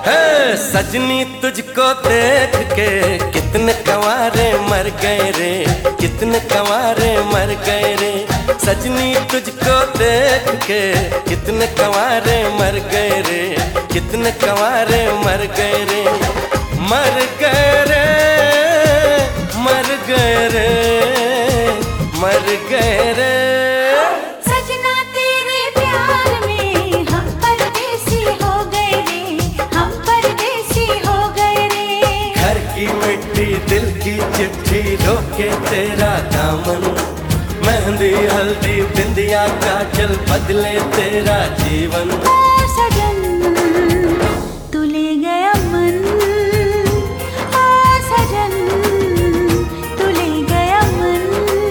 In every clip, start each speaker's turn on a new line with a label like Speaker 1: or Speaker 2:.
Speaker 1: है सजनी तुझको देख के कितने कंवारे मर गए रे, कितने कंवारे मर गए रे। सजनी तुझको देख के कितने कंवारे मर गए रे, कितने कंवारे मर गए रे। मर गए रे, मर गए रे, मर गए रे।
Speaker 2: सजना तेरे प्यार में हम परदेसी हो गए रे, हम परदेसी हो गए रे।
Speaker 1: घर की मिट्टी दिल की चिट्ठी रोके तेरा दामन, मेहंदी हल्दी बिंदिया काजल बदले तेरा जीवन।
Speaker 2: ओ सजन तू ले गया मन, ओ सजन तू ले गया मन।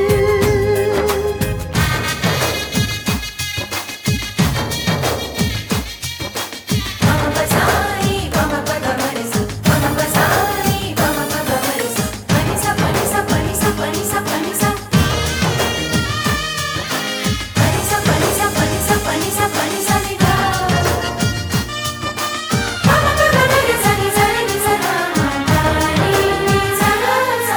Speaker 2: मम बसाई मम पद मरिसु, मम बसाई मम पद मरिसु, पनिसा पनिसा पनिसा पनिसा पनिसा पनिसा पनिसा पनिसा पनिसा पनिसा निगा। मम पद मरिसा नि सा नि सा गा नि सा सा।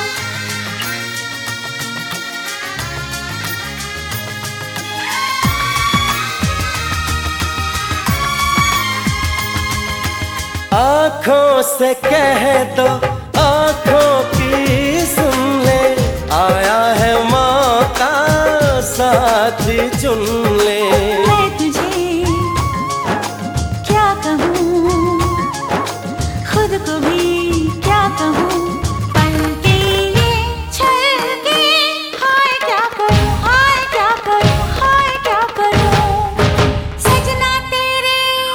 Speaker 1: आँखों से कह दो आँखों की सुन ले, आया है मौका साथी चुन ले।
Speaker 2: मैं तुझे क्या कहूँ, खुद को भी क्या कहूँ। पलके ये छलके हाय क्या करूँ, हाय क्या करूँ, हाय क्या करूँ। सजना तेरे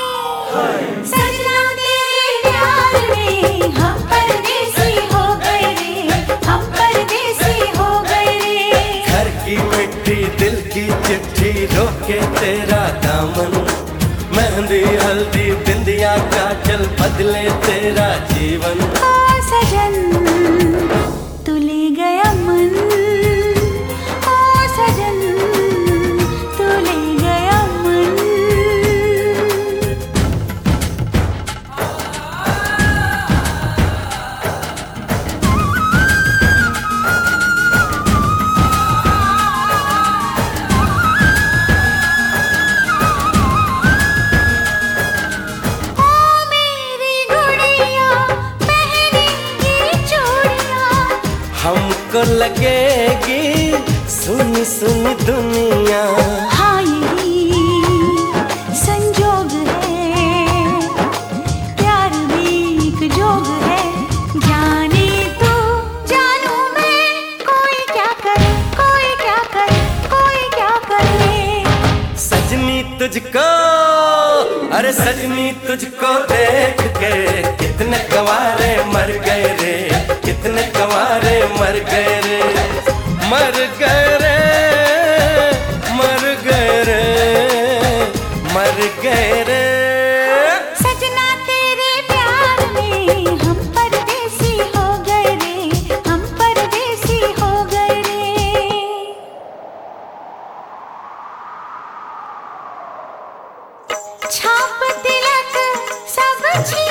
Speaker 2: प्यार में हम परदेसी हो गए रे, हम परदेसी हो गए रे।
Speaker 1: घर की मिट्टी दिल की चिट्ठी रोके तेरा दामन, मेहंदी हल्दी बिंदिया काजल बदले तेरा जीवन।
Speaker 2: ओ सजन तू ले गया मन, ओ सजन तू ले गया मन। ओ मेरी गुड़िया पहनेगी चूड़ियां,
Speaker 1: हमको लगेगी सुनी सुनी दुनिया।
Speaker 2: हाँ यही संजोग है, प्यार भी एक जोग है। जाने तू जानू मैं, कोई क्या करे, कोई क्या करे, कोई क्या करे।
Speaker 1: सजनी तुझको, अरे सजनी तुझको देख के कितने कंवारे मर गए रे, कितने कंवारे मर गए रे। मर गए रे, मर गए रे, मर गए रे।
Speaker 2: सजना तेरे प्यार में हम परदेसी हो गए रे, हम परदेसी हो गए रे। छाप तिलक सब